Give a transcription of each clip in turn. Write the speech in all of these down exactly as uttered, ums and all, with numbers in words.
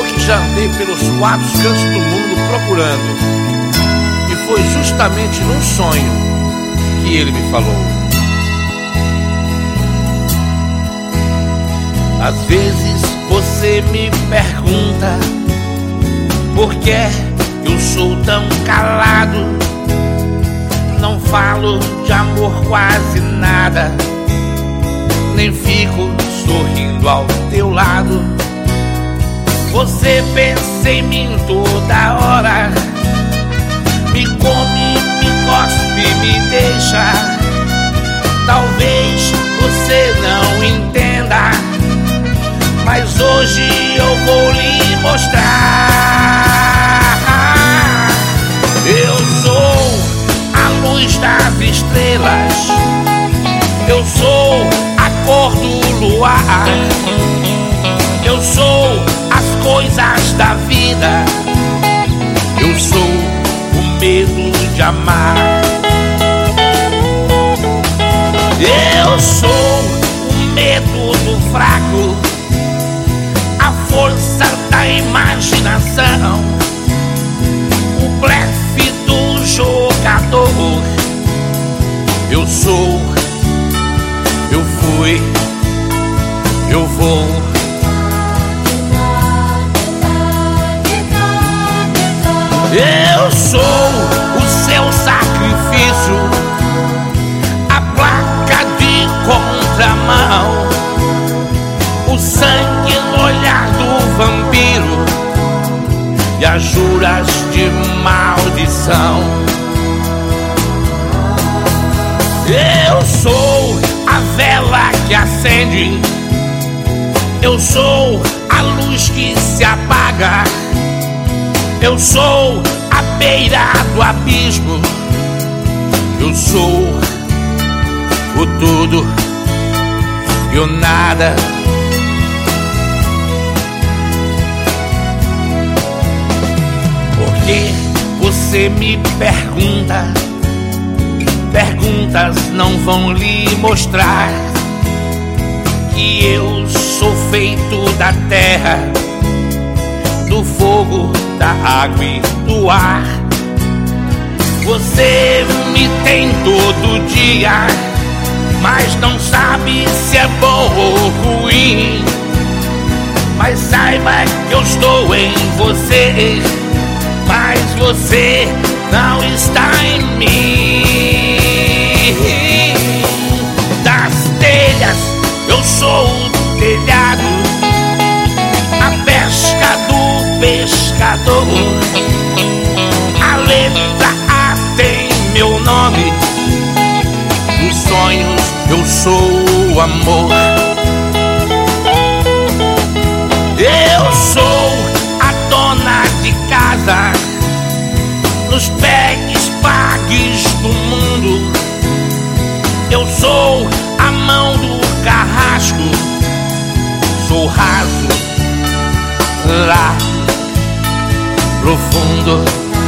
Eu que já andei pelos quatro cantos do mundo procurando, e foi justamente num sonho que ele me falou. Às vezes você me pergunta por que eu sou tão calado. Não falo de amor quase nada, nem fico sorrindo ao teu lado. Você pensa em mim toda hora, me come, me cospe, me deixa. Talvez você não entenda, mas hoje eu vou lhe mostrar. Eu sou a luz das estrelas, eu sou a cor do luar, eu sou as coisas da vida, eu sou o medo de amar. Eu sou o medo do fraco, a força da imaginação, o blefe do jogador. Eu sou, eu fui, eu vou. Eu sou o seu sacrifício, a placa de contramão, o sangue no olhar do vampiro e as juras de maldição. Eu sou a vela que acende, eu sou a luz que se apaga, eu sou a beira do abismo, eu sou o tudo e o nada. Porque você me pergunta, perguntas não vão lhe mostrar que eu sou feito da terra, do fogo, da água e do ar. Você me tem todo dia, mas não sabe se é bom ou ruim. Mas saiba que eu estou em você, mas você não está em mim. Das telhas eu sou o telhado, a pesca do pescador. A letra A tem meu nome, dos sonhos eu sou o amor. Eu sou a dona de casa, nos pegues pagues do mundo. Eu sou a mão do carrasco, sou raso lá profundo.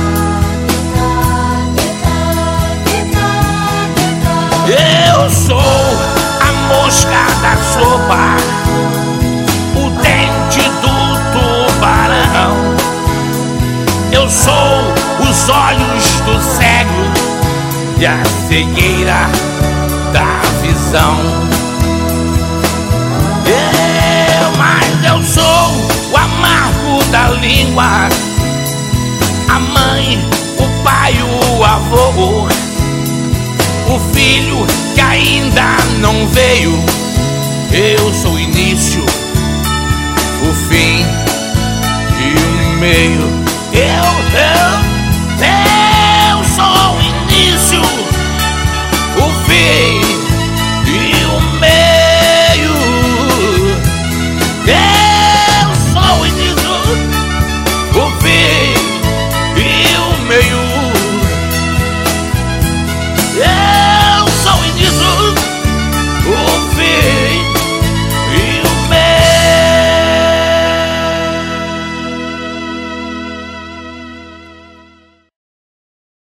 Eu sou a mosca da sopa, o dente do tubarão. Eu sou os olhos do cego e a cegueira da visão. Eu, mas eu sou o amargo da língua, a mãe, o pai, o avô, o filho que ainda não veio. Eu sou o início, o fim e o meio.